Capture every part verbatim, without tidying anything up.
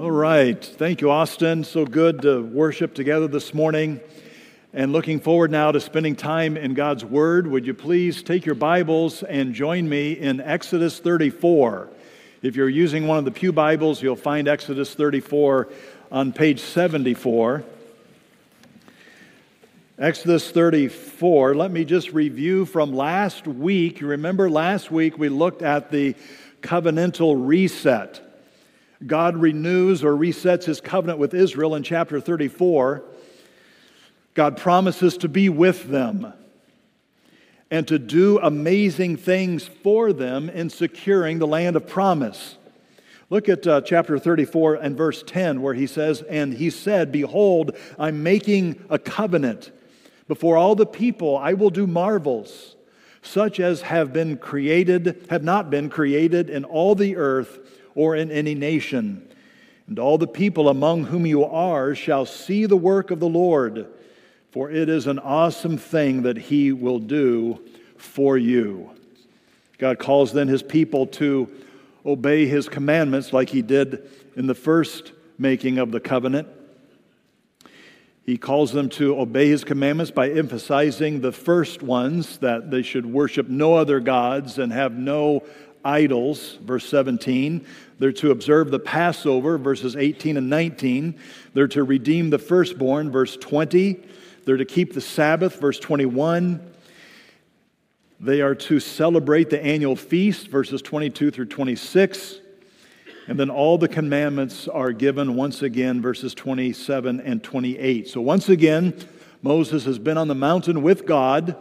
All right. Thank you, Austin. So good to worship together this morning. And looking forward now to spending time in God's Word. Would you please take your Bibles and join me in Exodus thirty-four. If you're using one of the pew Bibles, you'll find Exodus thirty-four on page seventy-four. Exodus thirty-four. Let me just review from last week. You remember last week we looked at the covenantal reset. God renews or resets His covenant with Israel in chapter thirty-four. God promises to be with them and to do amazing things for them in securing the land of promise. Look at uh, chapter thirty-four and verse ten, where He says, "And He said, Behold, I'm making a covenant. Before all the people I will do marvels, such as have been created, have not been created in all the earth or in any nation. And all the people among whom you are shall see the work of the Lord, for it is an awesome thing that He will do for you." God calls then His people to obey His commandments like He did in the first making of the covenant. He calls them to obey His commandments by emphasizing the first ones, that they should worship no other gods and have no idols, verse seventeen. They're to observe the Passover, verses eighteen and nineteen. They're to redeem the firstborn, verse twenty. They're to keep the Sabbath, verse twenty-one. They are to celebrate the annual feast, verses twenty-two through twenty-six. And then all the commandments are given once again, verses twenty-seven and twenty-eight. So once again, Moses has been on the mountain with God,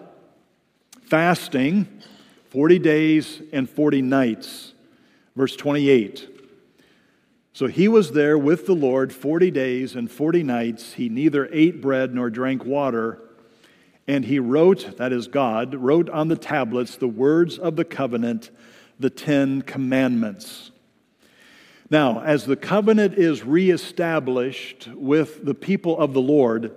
fasting forty days and forty nights. Verse twenty-eight. So he was there with the Lord forty days and forty nights. He neither ate bread nor drank water. And he wrote, that is God, wrote on the tablets the words of the covenant, the Ten Commandments. Now, as the covenant is reestablished with the people of the Lord,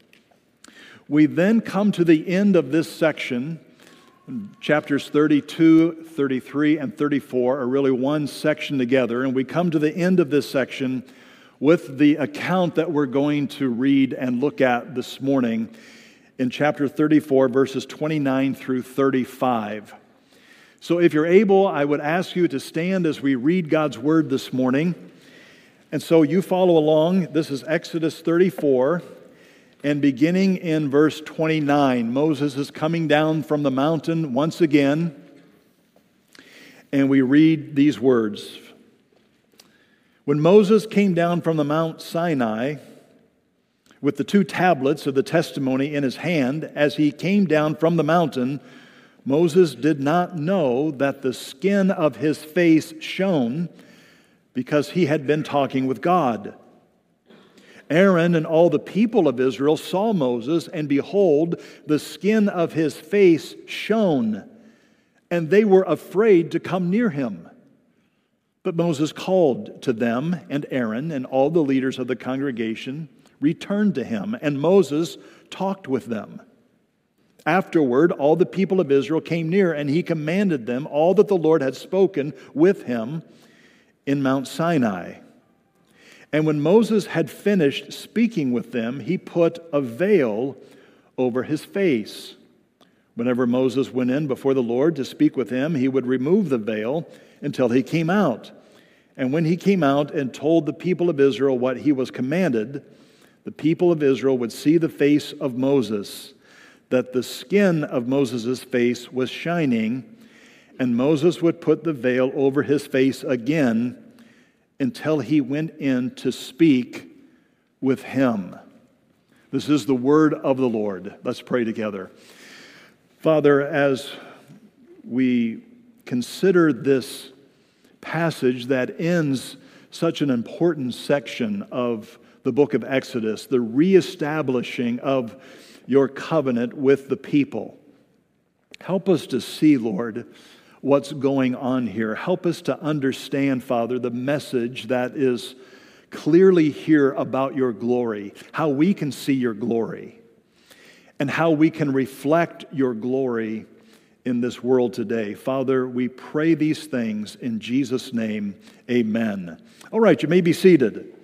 we then come to the end of this section. Chapters thirty-two, thirty-three, and thirty-four are really one section together, and we come to the end of this section with the account that we're going to read and look at this morning in chapter thirty-four, verses twenty-nine through thirty-five. So if you're able, I would ask you to stand as we read God's Word this morning. And so you follow along. This is Exodus thirty-four. And beginning in verse twenty-nine, Moses is coming down from the mountain once again. And we read these words. When Moses came down from the Mount Sinai with the two tablets of the testimony in his hand, as he came down from the mountain, Moses did not know that the skin of his face shone, because he had been talking with God. Aaron and all the people of Israel saw Moses, and behold, the skin of his face shone, and they were afraid to come near him. But Moses called to them, and Aaron and all the leaders of the congregation returned to him, and Moses talked with them. Afterward, all the people of Israel came near, and he commanded them all that the Lord had spoken with him in Mount Sinai. And when Moses had finished speaking with them, he put a veil over his face. Whenever Moses went in before the Lord to speak with him, he would remove the veil until he came out. And when he came out and told the people of Israel what he was commanded, the people of Israel would see the face of Moses, that the skin of Moses' face was shining, and Moses would put the veil over his face again until he went in to speak with him. This is the word of the Lord. Let's pray together. Father, as we consider this passage that ends such an important section of the book of Exodus, the reestablishing of your covenant with the people. Help us to see, Lord, what's going on here. Help us to understand, Father, the message that is clearly here about your glory, how we can see your glory, and how we can reflect your glory in this world today. Father, we pray these things in Jesus' name. Amen. All right, you may be seated.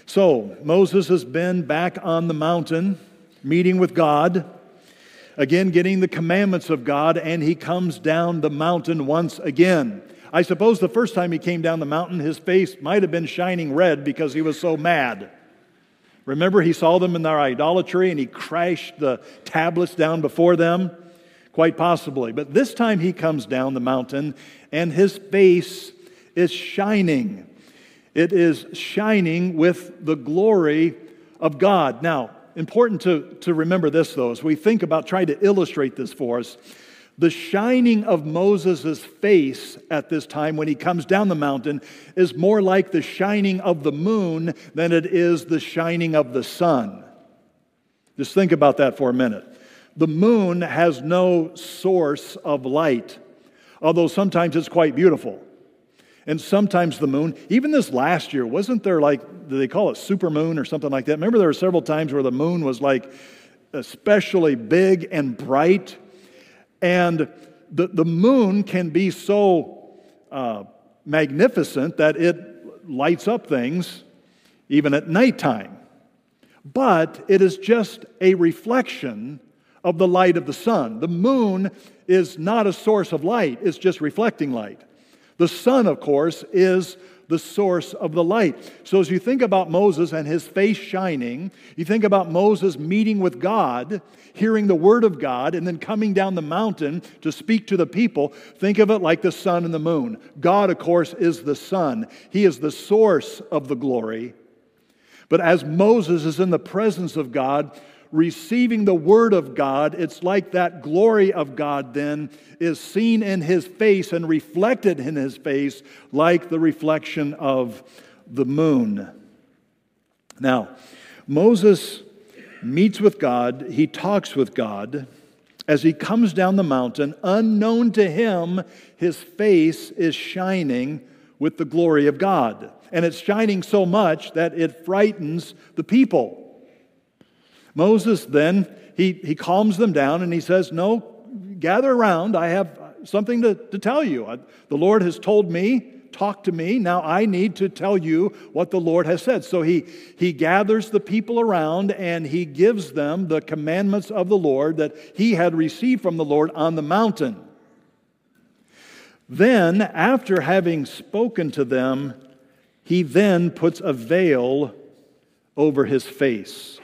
So, Moses has been back on the mountain, meeting with God, again getting the commandments of God, and he comes down the mountain once again. I suppose the first time he came down the mountain, his face might have been shining red because he was so mad. Remember, he saw them in their idolatry and he crashed the tablets down before them? Quite possibly. But this time he comes down the mountain and his face is shining. It is shining with the glory of God. Now, important to, to remember this, though, as we think about trying to illustrate this for us. The shining of Moses' face at this time when he comes down the mountain is more like the shining of the moon than it is the shining of the sun. Just think about that for a minute. The moon has no source of light, although sometimes it's quite beautiful. And sometimes the moon, even this last year, wasn't there like, do they call it supermoon or something like that? Remember there were several times where the moon was like especially big and bright? And the, the moon can be so uh, magnificent that it lights up things even at nighttime. But it is just a reflection of the light of the sun. The moon is not a source of light, it's just reflecting light. The sun, of course, is the source of the light. So as you think about Moses and his face shining, you think about Moses meeting with God, hearing the word of God, and then coming down the mountain to speak to the people, think of it like the sun and the moon. God, of course, is the sun. He is the source of the glory. But as Moses is in the presence of God, receiving the word of God, it's like that glory of God then is seen in his face and reflected in his face like the reflection of the moon. Now, Moses meets with God, he talks with God. As he comes down the mountain, unknown to him, his face is shining with the glory of God. And it's shining so much that it frightens the people. Moses then, he, he calms them down and he says, no, gather around. I have something to, to tell you. I, the Lord has told me, talk to me. Now I need to tell you what the Lord has said. So he, he gathers the people around and he gives them the commandments of the Lord that he had received from the Lord on the mountain. Then, after having spoken to them, he then puts a veil over his face.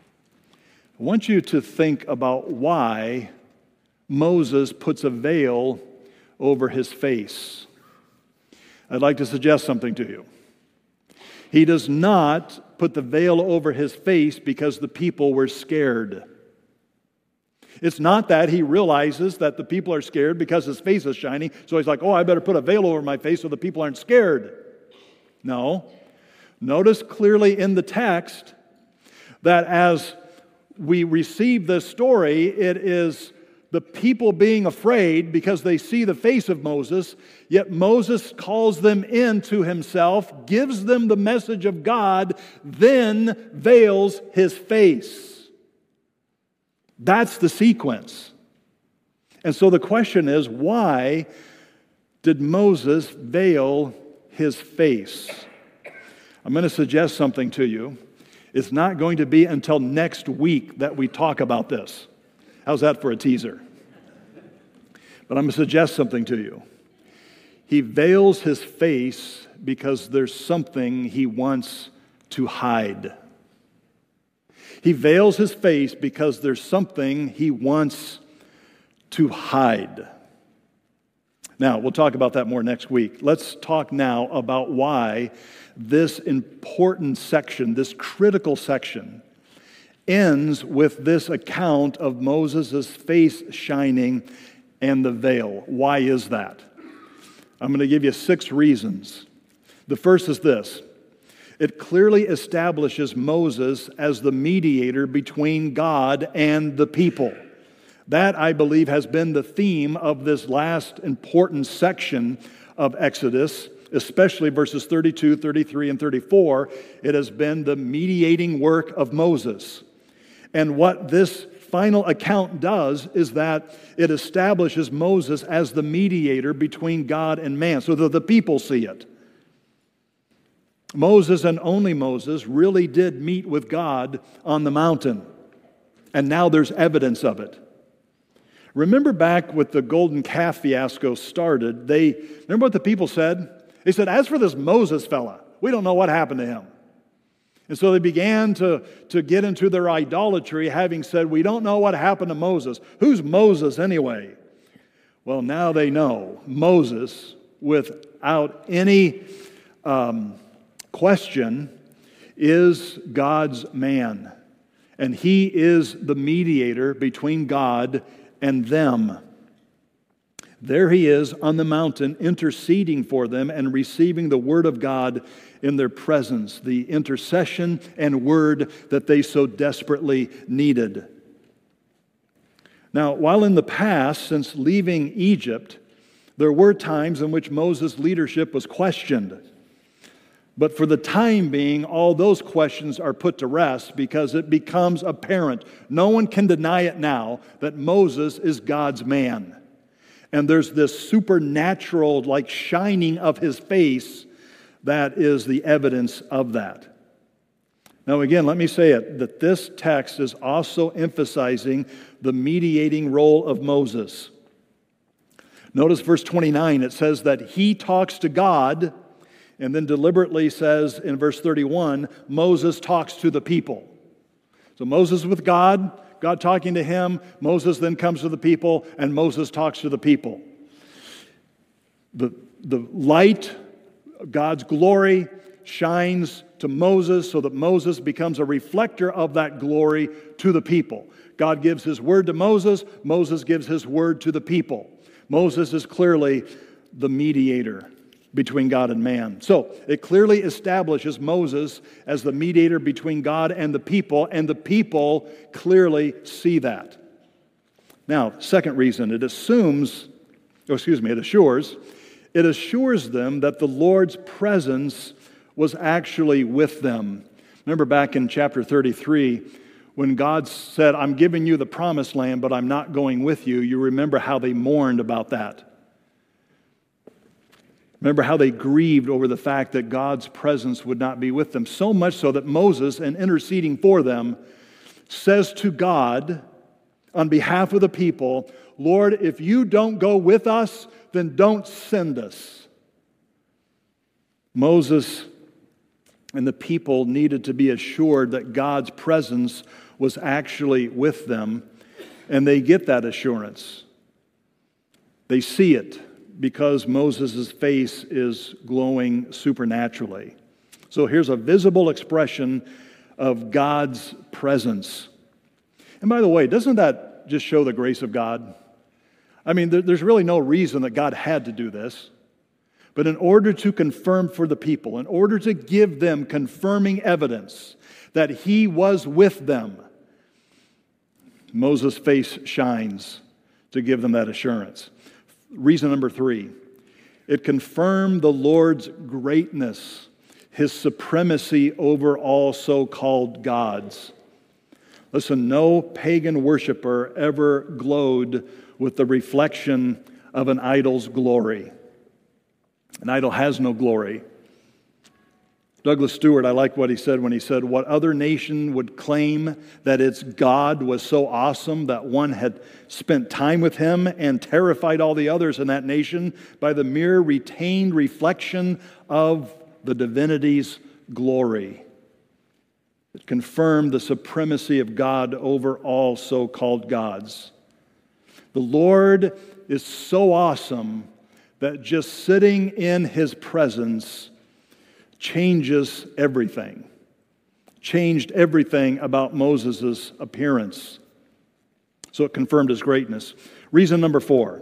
I want you to think about why Moses puts a veil over his face. I'd like to suggest something to you. He does not put the veil over his face because the people were scared. It's not that he realizes that the people are scared because his face is shining, so he's like, oh, I better put a veil over my face so the people aren't scared. No. Notice clearly in the text that as we receive this story, it is the people being afraid because they see the face of Moses, yet Moses calls them into himself, gives them the message of God, then veils his face. That's the sequence. And so the question is, why did Moses veil his face? I'm going to suggest something to you. It's not going to be until next week that we talk about this. How's that for a teaser? But I'm going to suggest something to you. He veils his face because there's something he wants to hide. He veils his face because there's something he wants to hide. Now, we'll talk about that more next week. Let's talk now about why this important section, this critical section, ends with this account of Moses' face shining and the veil. Why is that? I'm going to give you six reasons. The first is this. It clearly establishes Moses as the mediator between God and the people. That, I believe, has been the theme of this last important section of Exodus, especially verses thirty-two, thirty-three, and thirty-four. It has been the mediating work of Moses. And what this final account does is that it establishes Moses as the mediator between God and man, so that the people see it. Moses and only Moses really did meet with God on the mountain. And now there's evidence of it. Remember back with the golden calf fiasco started, they, remember what the people said? They said, as for this Moses fella, we don't know what happened to him. And so they began to, to get into their idolatry, having said, we don't know what happened to Moses. Who's Moses anyway? Well, now they know. Moses, without any um, question, is God's man. And he is the mediator between God and them. There he is on the mountain interceding for them and receiving the word of God in their presence, the intercession and word that they so desperately needed. Now, while in the past, since leaving Egypt, there were times in which Moses' leadership was questioned. But for the time being, all those questions are put to rest because it becomes apparent. No one can deny it now that Moses is God's man. And there's this supernatural, like shining of his face that is the evidence of that. Now again, let me say it, that this text is also emphasizing the mediating role of Moses. Notice verse twenty-nine, it says that he talks to God, and then deliberately says in verse thirty-one, Moses talks to the people. So Moses with God, God talking to him, Moses then comes to the people, and Moses talks to the people. The, the light, God's glory, shines to Moses so that Moses becomes a reflector of that glory to the people. God gives his word to Moses, Moses gives his word to the people. Moses is clearly the mediator between God and man. So it clearly establishes Moses as the mediator between God and the people, and the people clearly see that. Now, second reason, it assumes, oh, excuse me, it assures, it assures them that the Lord's presence was actually with them. Remember back in chapter thirty-three, when God said, I'm giving you the promised land, but I'm not going with you, you remember how they mourned about that. Remember how they grieved over the fact that God's presence would not be with them. So much so that Moses, in interceding for them, says to God, on behalf of the people, Lord, if you don't go with us, then don't send us. Moses and the people needed to be assured that God's presence was actually with them, and they get that assurance. They see it because Moses' face is glowing supernaturally. So here's a visible expression of God's presence. And by the way, doesn't that just show the grace of God? I mean, there's really no reason that God had to do this. But in order to confirm for the people, in order to give them confirming evidence that he was with them, Moses' face shines to give them that assurance. Reason number three, it confirmed the Lord's greatness, his supremacy over all so-called gods. Listen, no pagan worshiper ever glowed with the reflection of an idol's glory. An idol has no glory. Douglas Stewart, I like what he said when he said, what other nation would claim that its God was so awesome that one had spent time with him and terrified all the others in that nation by the mere retained reflection of the divinity's glory. It confirmed the supremacy of God over all so-called gods. The Lord is so awesome that just sitting in his presence changes everything. Changed everything about Moses' appearance. So it confirmed his greatness. Reason number four,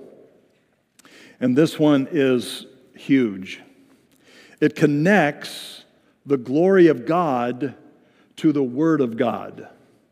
and this one is huge. It connects the glory of God to the Word of God.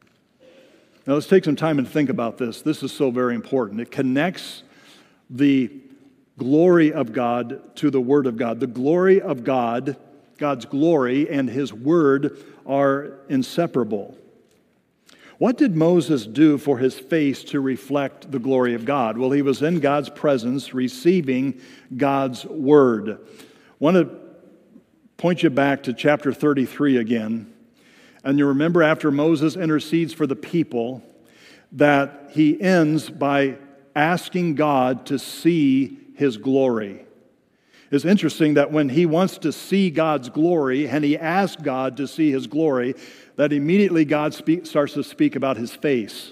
Now let's take some time and think about this. This is so very important. It connects the glory of God to the Word of God. The glory of God, God's glory and His Word are inseparable. What did Moses do for his face to reflect the glory of God? Well, he was in God's presence receiving God's Word. One of point you back to chapter thirty-three again. And you remember after Moses intercedes for the people that he ends by asking God to see his glory. It's interesting that when he wants to see God's glory and he asks God to see his glory, that immediately God speak, starts to speak about his face.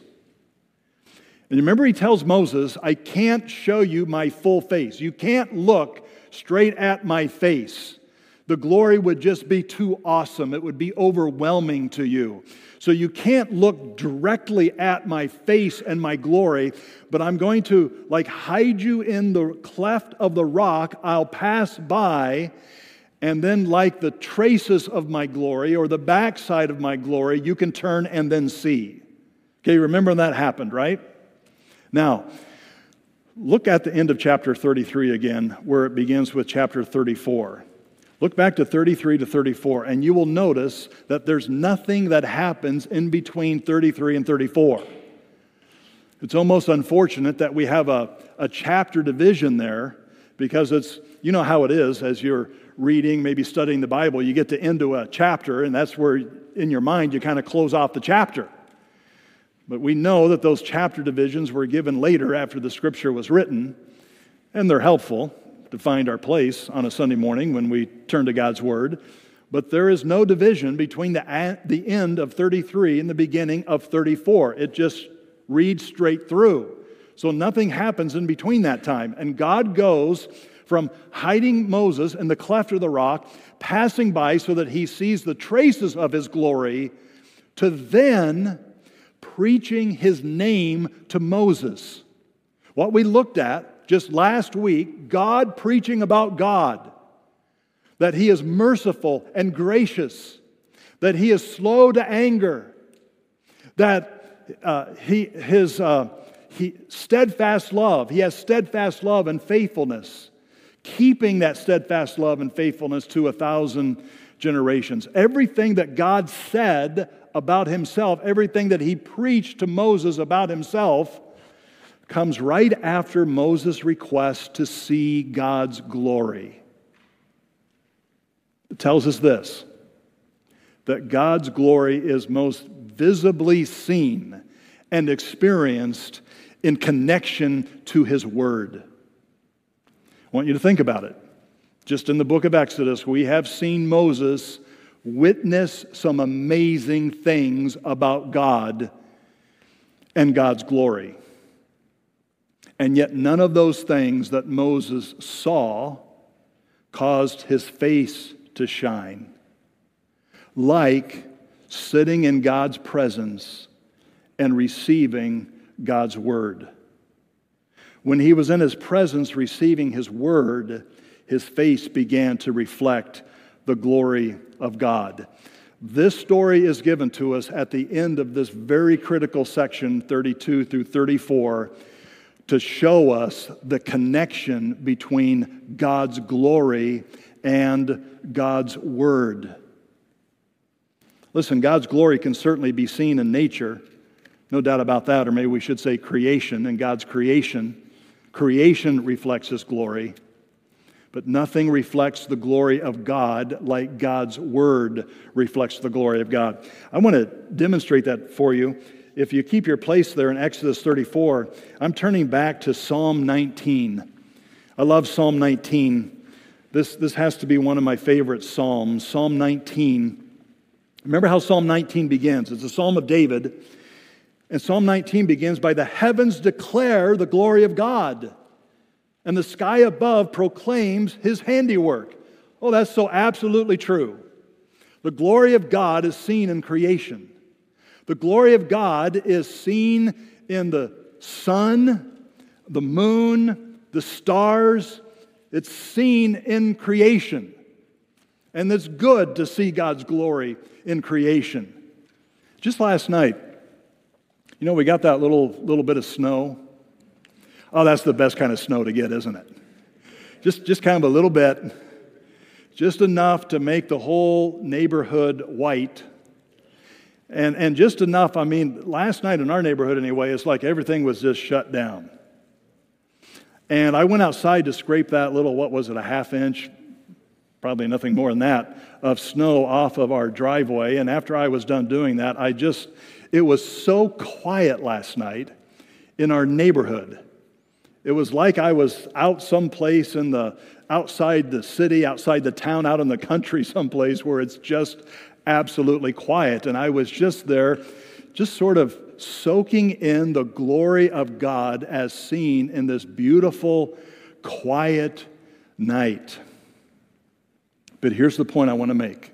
And remember he tells Moses, I can't show you my full face. You can't look straight at my face. The glory would just be too awesome. It would be overwhelming to you. So you can't look directly at my face and my glory, but I'm going to like hide you in the cleft of the rock. I'll pass by, and then like the traces of my glory or the backside of my glory, you can turn and then see. Okay, remember that happened, right? Now, look at the end of chapter thirty-three again, where it begins with chapter thirty-four. Look back to thirty-three to thirty-four, and you will notice that there's nothing that happens in between thirty-three and thirty-four. It's almost unfortunate that we have a, a chapter division there, because it's, you know how it is, as you're reading, maybe studying the Bible, you get to into a chapter, and that's where, in your mind, you kind of close off the chapter. But we know that those chapter divisions were given later after the Scripture was written, and they're helpful to find our place on a Sunday morning when we turn to God's Word. But there is no division between the, the end of thirty-three and the beginning of thirty-four. It just reads straight through. So nothing happens in between that time. And God goes from hiding Moses in the cleft of the rock, passing by so that he sees the traces of his glory, to then preaching his name to Moses. What we looked at just last week, God preaching about God, that he is merciful and gracious, that he is slow to anger, that uh, he his uh, he steadfast love, he has steadfast love and faithfulness, keeping that steadfast love and faithfulness to a thousand generations. Everything that God said about himself, everything that he preached to Moses about himself, comes right after Moses' request to see God's glory. It tells us this, that God's glory is most visibly seen and experienced in connection to his word. I want you to think about it. Just in the book of Exodus, we have seen Moses witness some amazing things about God and God's glory. And yet none of those things that Moses saw caused his face to shine, like sitting in God's presence and receiving God's word. When he was in his presence receiving his word, his face began to reflect the glory of God. This story is given to us at the end of this very critical section, thirty-two through thirty-four, to show us the connection between God's glory and God's word. Listen, God's glory can certainly be seen in nature, no doubt about that, or maybe we should say creation, and God's creation. Creation reflects his glory, but nothing reflects the glory of God like God's word reflects the glory of God. I want to demonstrate that for you. If you keep your place there in Exodus thirty-four, I'm turning back to Psalm nineteen. I love Psalm nineteen. This, this has to be one of my favorite psalms, Psalm nineteen. Remember how Psalm nineteen begins. It's a psalm of David. And Psalm nineteen begins by, the heavens declare the glory of God, and the sky above proclaims his handiwork. Oh, that's so absolutely true. The glory of God is seen in creation. The glory of God is seen in the sun, the moon, the stars. It's seen in creation. And it's good to see God's glory in creation. Just last night, you know, we got that little, little bit of snow. Oh, that's the best kind of snow to get, isn't it? Just, just kind of a little bit. Just enough to make the whole neighborhood white. And, and just enough, I mean, last night in our neighborhood anyway, it's like everything was just shut down. And I went outside to scrape that little, what was it, a half inch, probably nothing more than that, of snow off of our driveway. And after I was done doing that, I just, it was so quiet last night in our neighborhood. It was like I was out someplace in the, outside the city, outside the town, out in the country someplace where it's just absolutely quiet. And I was just there, just sort of soaking in the glory of God as seen in this beautiful, quiet night. But here's the point I want to make.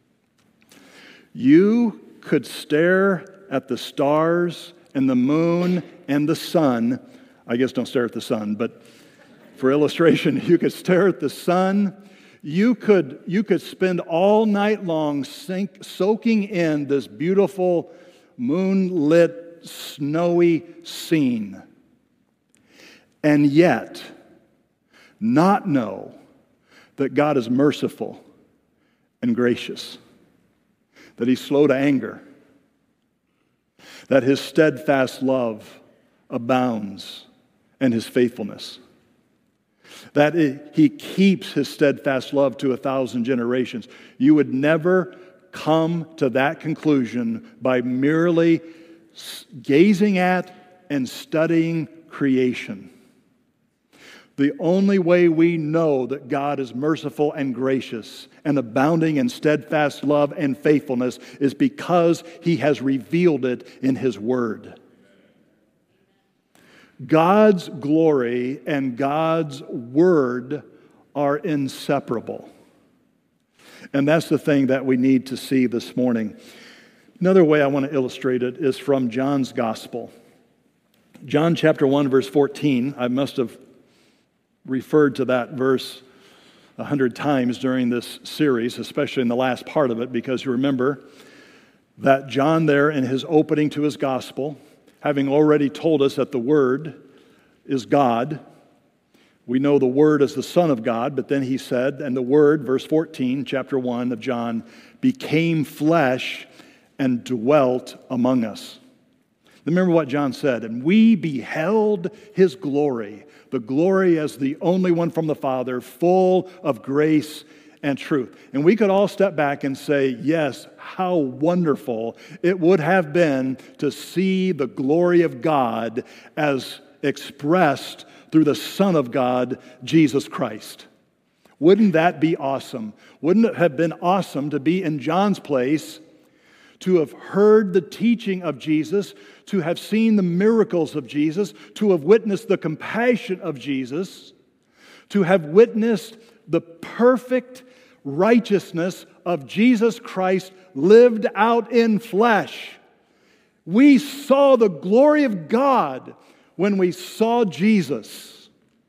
You could stare at the stars and the moon and the sun. I guess don't stare at the sun, but for illustration, you could stare at the sun. You could, you could spend all night long sink, soaking in this beautiful, moonlit, snowy scene, and yet not know that God is merciful and gracious, that He's slow to anger, that His steadfast love abounds and His faithfulness, that it, He keeps His steadfast love to a thousand generations. You would never come to that conclusion by merely gazing at and studying creation. The only way we know that God is merciful and gracious and abounding in steadfast love and faithfulness is because He has revealed it in His Word. God's glory and God's Word are inseparable. And that's the thing that we need to see this morning. Another way I want to illustrate it is from John's Gospel. John chapter one, verse fourteen. I must have referred to that verse a hundred times during this series, especially in the last part of it, because you remember that John there in his opening to his gospel, having already told us that the Word is God, we know the Word is the Son of God, but then he said, and the Word, verse fourteen, chapter one of John, became flesh and dwelt among us. Remember what John said, and we beheld His glory, the glory as the only one from the Father, full of grace and truth. And we could all step back and say, yes, how wonderful it would have been to see the glory of God as expressed through the Son of God, Jesus Christ. Wouldn't that be awesome? Wouldn't it have been awesome to be in John's place, to have heard the teaching of Jesus, to have seen the miracles of Jesus, to have witnessed the compassion of Jesus, to have witnessed the perfect righteousness of Jesus Christ lived out in flesh. We saw the glory of God when we saw Jesus.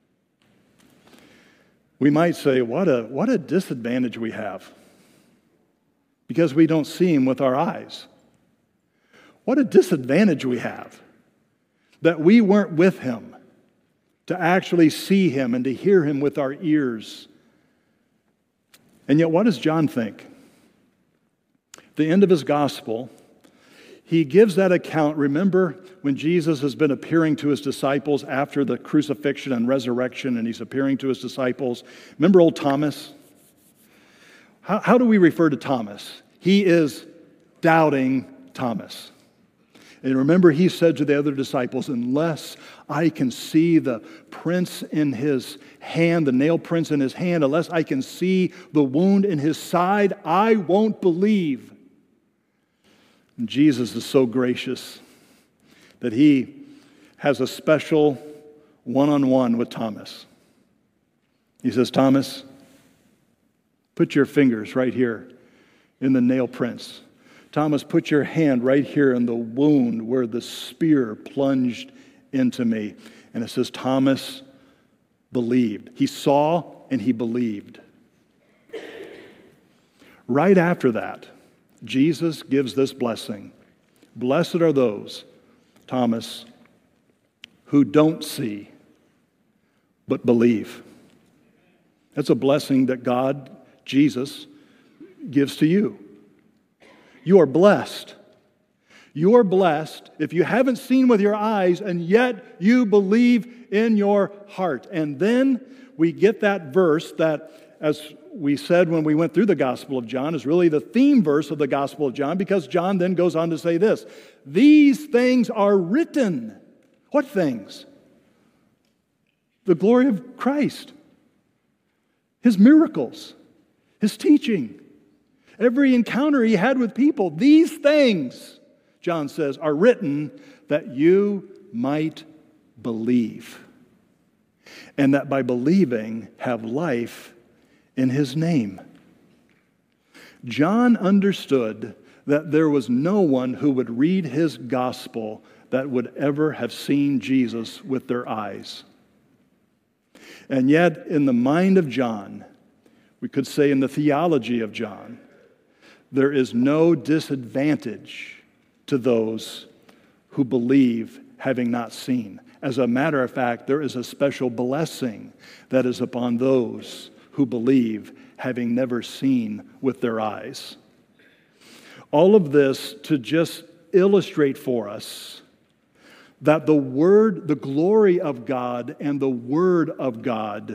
We might say, what a, what a disadvantage we have, because we don't see Him with our eyes. What a disadvantage we have that we weren't with Him to actually see Him and to hear Him with our ears. And yet, what does John think? At the end of his gospel, he gives that account. Remember when Jesus has been appearing to His disciples after the crucifixion and resurrection, and He's appearing to His disciples. Remember old Thomas? How, how do we refer to Thomas? He is doubting Thomas. And remember, He said to the other disciples, unless I can see the prints in His hand, the nail prints in His hand, unless I can see the wound in His side, I won't believe. And Jesus is so gracious that He has a special one-on-one with Thomas. He says, Thomas, put your fingers right here in the nail prints. Thomas, put your hand right here in the wound where the spear plunged into me. And it says, Thomas believed. He saw and he believed. Right after that, Jesus gives this blessing. Blessed are those, Thomas, who don't see but believe. That's a blessing that God, Jesus, gives to you. You are blessed. You are blessed if you haven't seen with your eyes and yet you believe in your heart. And then we get that verse that, as we said when we went through the Gospel of John is really the theme verse of the Gospel of John, because John then goes on to say this: these things are written. What things? The glory of Christ, His miracles, His teaching, every encounter He had with people. These things, John says, are written that you might believe, and that by believing have life in His name. John understood that there was no one who would read his gospel that would ever have seen Jesus with their eyes. And yet, in the mind of John, we could say in the theology of John, there is no disadvantage to those who believe having not seen. As a matter of fact, there is a special blessing that is upon those who believe having never seen with their eyes. All of this to just illustrate for us that the Word, the glory of God and the Word of God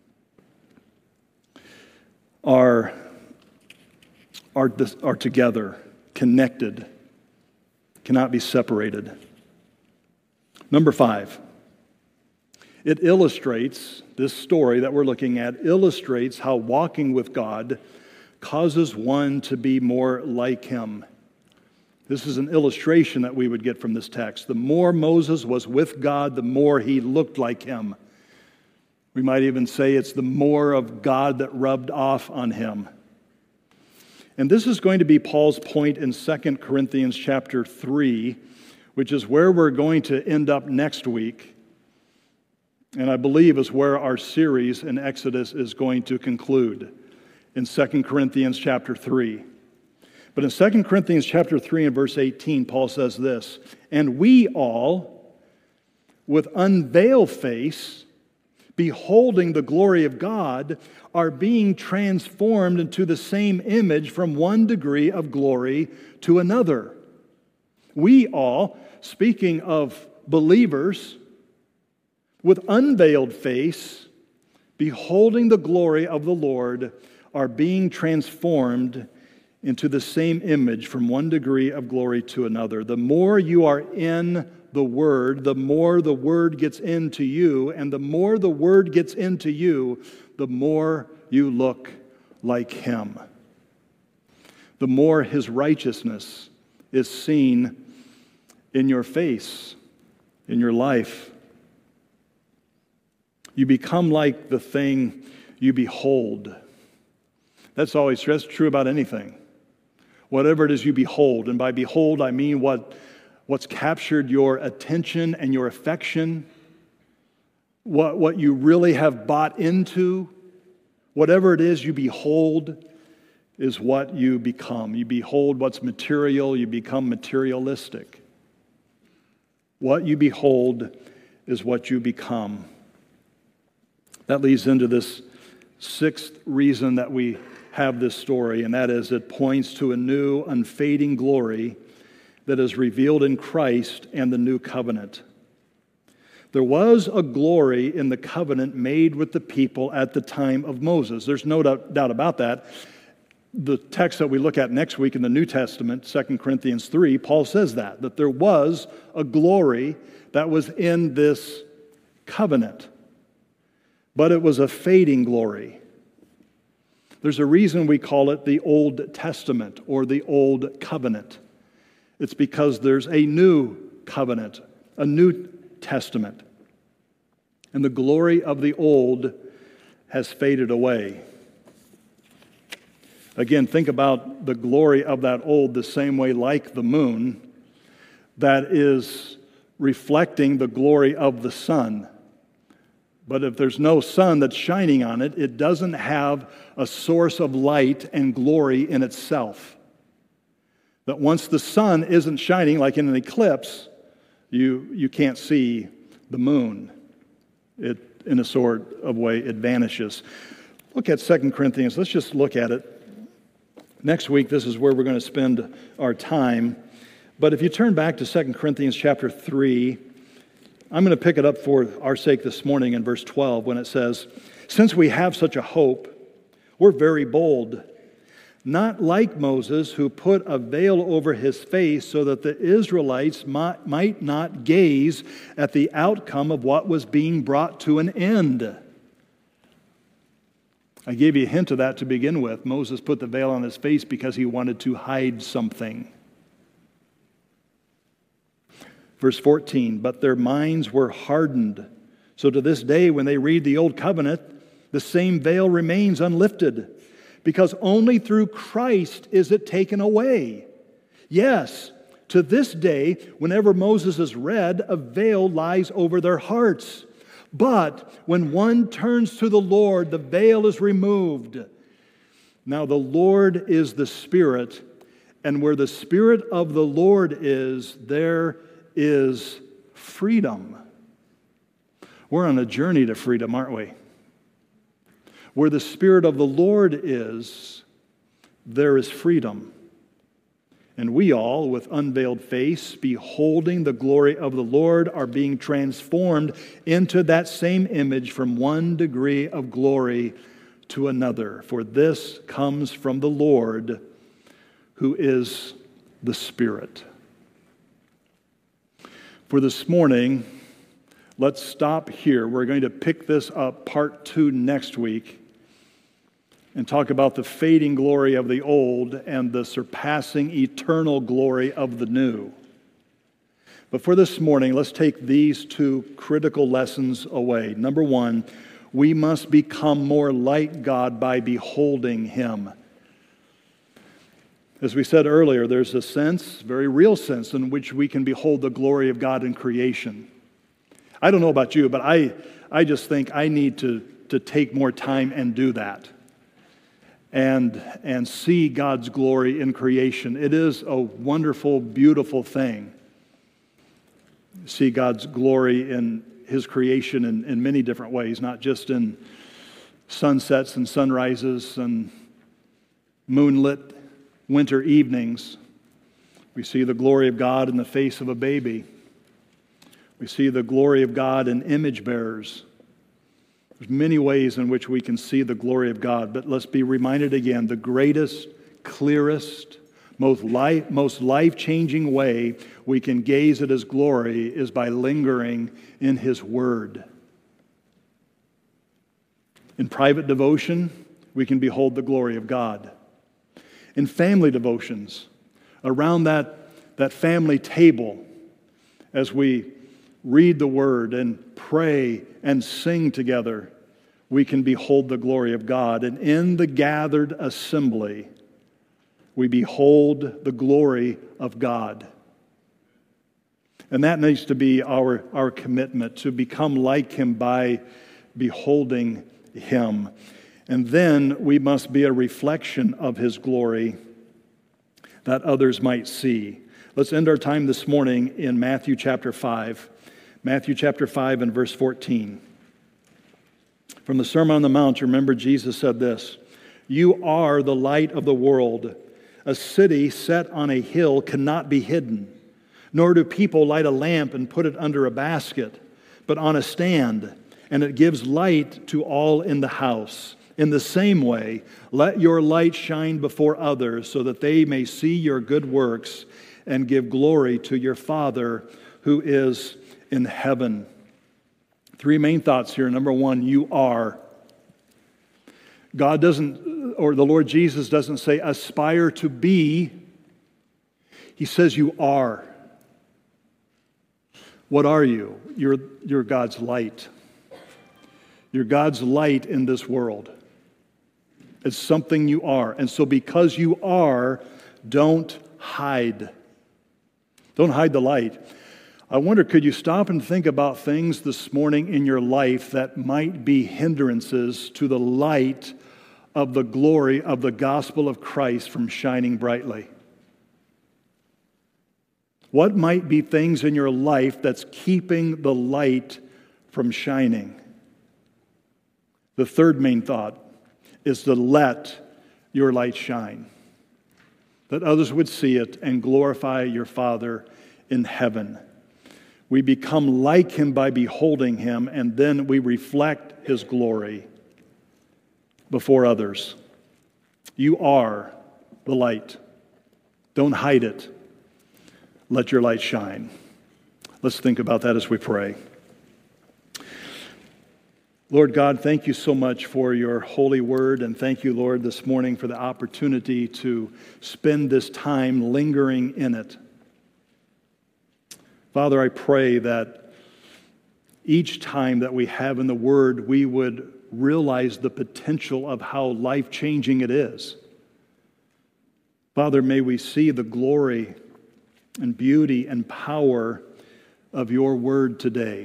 are, are, are together, connected, cannot be separated. Number five, it illustrates, this story that we're looking at illustrates how walking with God causes one to be more like Him. This is an illustration that we would get from this text. The more Moses was with God, the more he looked like Him. We might even say it's the more of God that rubbed off on him. And this is going to be Paul's point in Second Corinthians chapter three, which is where we're going to end up next week. And I believe is where our series in Exodus is going to conclude, in Second Corinthians chapter three. But in Second Corinthians chapter three and verse eighteen, Paul says this: and we all, with unveiled face, beholding the glory of God, are being transformed into the same image from one degree of glory to another. We all, speaking of believers, with unveiled face, beholding the glory of the Lord, are being transformed into the same image from one degree of glory to another. The more you are in the Word, the more the Word gets into you, and the more the Word gets into you, the more you look like Him. The more His righteousness is seen in your face, in your life. You become like the thing you behold. That's always that's true about anything. Whatever it is you behold, and by behold I mean what, what's captured your attention and your affection, what, what you really have bought into, whatever it is you behold is what you become. You behold what's material, you become materialistic. What you behold is what you become. That leads into this sixth reason that we have this story, and that is it points to a new, unfading glory that is revealed in Christ and the new covenant. There was a glory in the covenant made with the people at the time of Moses. There's no doubt about that. The text that we look at next week in the New Testament, Second Corinthians three, Paul says that, that there was a glory that was in this covenant, but it was a fading glory. There's a reason we call it the Old Testament or the Old Covenant. It's because there's a new covenant, a new testament. And the glory of the old has faded away. Again, think about the glory of that old the same way like the moon that is reflecting the glory of the sun. But if there's no sun that's shining on it, it doesn't have a source of light and glory in itself. That once the sun isn't shining, like in an eclipse, you, you can't see the moon. It, in a sort of way, it vanishes. Look at Second Corinthians. Let's just look at it. Next week, this is where we're going to spend our time. But if you turn back to Second Corinthians chapter three, I'm going to pick it up for our sake this morning in verse twelve when it says, since we have such a hope, were very bold. Not like Moses, who put a veil over his face so that the Israelites might, might not gaze at the outcome of what was being brought to an end. I gave you a hint of that to begin with. Moses put the veil on his face because he wanted to hide something. Verse fourteen, but their minds were hardened. So to this day, when they read the Old Covenant, the same veil remains unlifted, because only through Christ is it taken away. Yes, to this day, whenever Moses is read, a veil lies over their hearts. But when one turns to the Lord, the veil is removed. Now the Lord is the Spirit, and where the Spirit of the Lord is, there is freedom. We're on a journey to freedom, aren't we? Where the Spirit of the Lord is, there is freedom. And we all, with unveiled face, beholding the glory of the Lord, are being transformed into that same image from one degree of glory to another. For this comes from the Lord, who is the Spirit. For this morning, let's stop here. We're going to pick this up, part two, next week, and talk about the fading glory of the old and the surpassing eternal glory of the new. But for this morning, let's take these two critical lessons away. Number one, we must become more like God by beholding Him. As we said earlier, there's a sense, very real sense, in which we can behold the glory of God in creation. I don't know about you, but I, I just think I need to, to take more time and do that. And, and see God's glory in creation. It is a wonderful, beautiful thing. See God's glory in His creation in, in many different ways, not just in sunsets and sunrises and moonlit winter evenings. We see the glory of God in the face of a baby. We see the glory of God in image bearers. There's many ways in which we can see the glory of God, but let's be reminded again, the greatest, clearest, most life, most life-changing way we can gaze at His glory is by lingering in His Word. In private devotion, we can behold the glory of God. In family devotions, around that, that family table, as we read the Word and pray and sing together, we can behold the glory of God. And in the gathered assembly, we behold the glory of God. And that needs to be our, our commitment, to become like Him by beholding Him. And then we must be a reflection of His glory that others might see. Let's end our time this morning in Matthew chapter five. Matthew chapter five and verse fourteen. From the Sermon on the Mount, you remember Jesus said this, "You are the light of the world. A city set on a hill cannot be hidden, nor do people light a lamp and put it under a basket, but on a stand, and it gives light to all in the house. In the same way, let your light shine before others so that they may see your good works and give glory to your Father who is in heaven." Three main thoughts here. Number one, you are. God doesn't, or the Lord Jesus doesn't say aspire to be. He says you are. What are you? You're, you're God's light. You're God's light in this world. It's something you are. And so because you are, don't hide. Don't hide the light. I wonder, could you stop and think about things this morning in your life that might be hindrances to the light of the glory of the gospel of Christ from shining brightly? What might be things in your life that's keeping the light from shining? The third main thought is to let your light shine, that others would see it and glorify your Father in heaven. We become like Him by beholding Him, and then we reflect His glory before others. You are the light. Don't hide it. Let your light shine. Let's think about that as we pray. Lord God, thank you so much for your holy word, and thank you, Lord, this morning for the opportunity to spend this time lingering in it. Father, I pray that each time that we have in the word, we would realize the potential of how life-changing it is. Father, may we see the glory and beauty and power of your word today.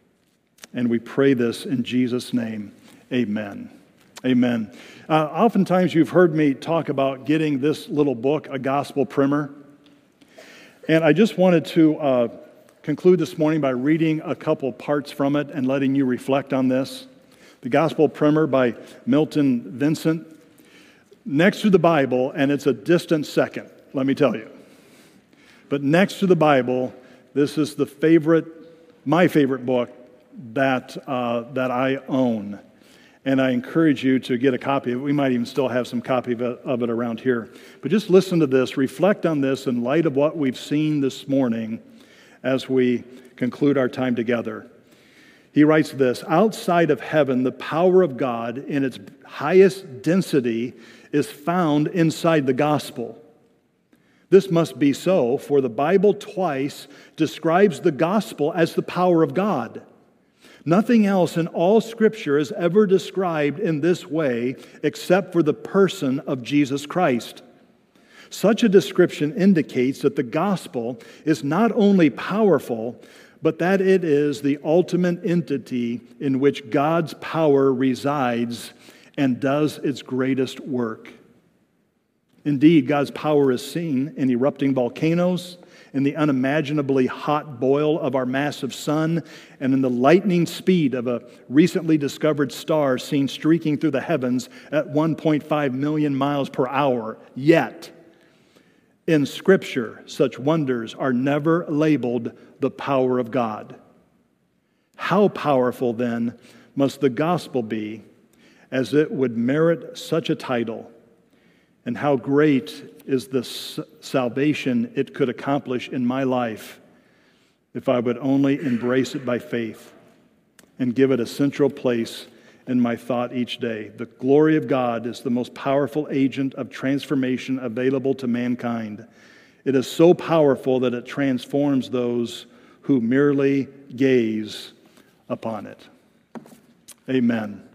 And we pray this in Jesus' name. Amen. Amen. Uh, oftentimes you've heard me talk about getting this little book, A Gospel Primer. And I just wanted to uh, conclude this morning by reading a couple parts from it and letting you reflect on this. The Gospel Primer by Milton Vincent. Next to the Bible, and it's a distant second, let me tell you. But next to the Bible, this is the favorite, my favorite book that uh, that I own. And I encourage you to get a copy of it. We might even still have some copy of it, of it around here. But just listen to this, reflect on this in light of what we've seen this morning as we conclude our time together. He writes this: outside of heaven, the power of God in its highest density is found inside the gospel. This must be so, for the Bible twice describes the gospel as the power of God. Nothing else in all Scripture is ever described in this way except for the person of Jesus Christ. Such a description indicates that the gospel is not only powerful, but that it is the ultimate entity in which God's power resides and does its greatest work. Indeed, God's power is seen in erupting volcanoes, in the unimaginably hot boil of our massive sun, and in the lightning speed of a recently discovered star seen streaking through the heavens at one point five million miles per hour. Yet, in Scripture, such wonders are never labeled the power of God. How powerful, then, must the gospel be, as it would merit such a title? And how great is the salvation it could accomplish in my life if I would only embrace it by faith and give it a central place in my thought each day. The glory of God is the most powerful agent of transformation available to mankind. It is so powerful that it transforms those who merely gaze upon it. Amen.